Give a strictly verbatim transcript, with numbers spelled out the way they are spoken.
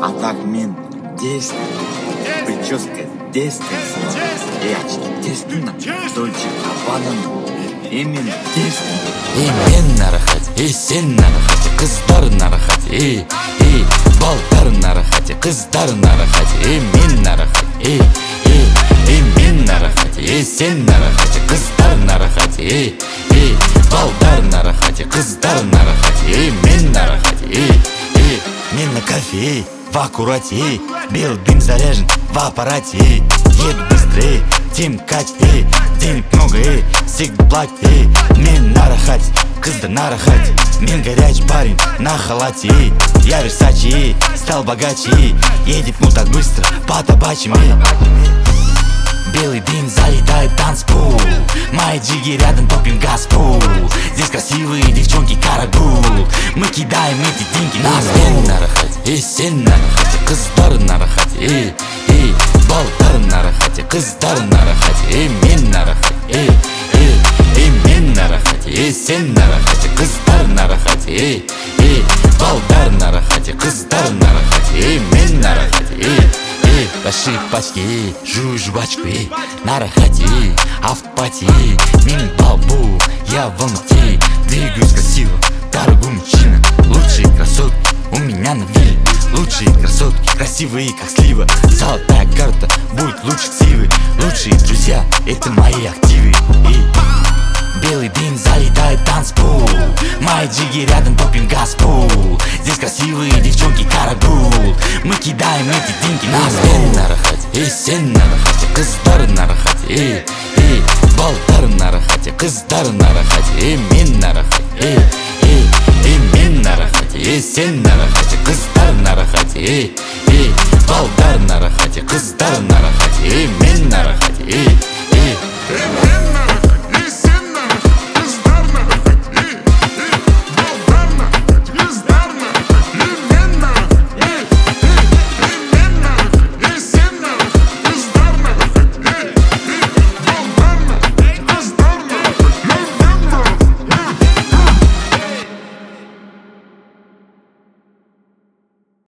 А так мен десять, прическа десять, и очки десять, Дольче Габбана, и мен десять. И мен нарахат, и сен нарахат, қыздар нарахат, и, и, балдар нарахат, қыздар нарахат, и мен нарахат, и, и, и мен нарахат, и сен нарахат, қыздар нарахат, и, и, балдар нарахат, қыздар нарахат, и мен нарахат, и, и, мен на кофе, в аккурате, белый дым заряжен в аппарате, еду быстрее, тем каче, денег много, эй, всегда платит, эй, мен на рахате, қыздар на рахате, мен горячий парень на халате, эй, я Версаче, эй, стал богаче, эй, едет ну так быстро по табачьим, эй. Белый дым залетает в танцпол, мои джиги рядом топим газпол. Здесь красивые девчонки карагул, мы кидаем эти деньги на стол. Мен на рахате, и сен на рахате, қыздар на рахате, эй, эй, балдар на рахате, қыздар на рахате, эй, мен на рахате, эй, эй, эй, мен на рахате, и сен на рахате, қыздар на рахате, эй, эй, балдар на рахате, қыздар на рахате, эй, мен на рахате, эй. Большие пачки, эй, жую жвачку, эй, на рахате, эй, а в пати, эй, мини балбу, я в Алмате, двигаюсь красиво, дорогой мужчина, лучшие красотки у меня на вилле, лучшие красотки, красивые как слива, золотая карта будет лучше ксивы, лучшие друзья это мои активы, эй. Белый дым залетает в танцпол, мои джиги рядом топим газпол. Здесь красивые девчонки карагул, мы кидаем эти деньги на стол. Мен на рахате, и сен на рахате, қыздар на рахате, эй, эй, балдар на рахате, қыздар на рахате, эй, мен на рахате, эй, эй, эй, мен на рахате, и сен на рахате, қыздар на рахате, эй, эй, балдар на рахате, қыздар на рахате, эй.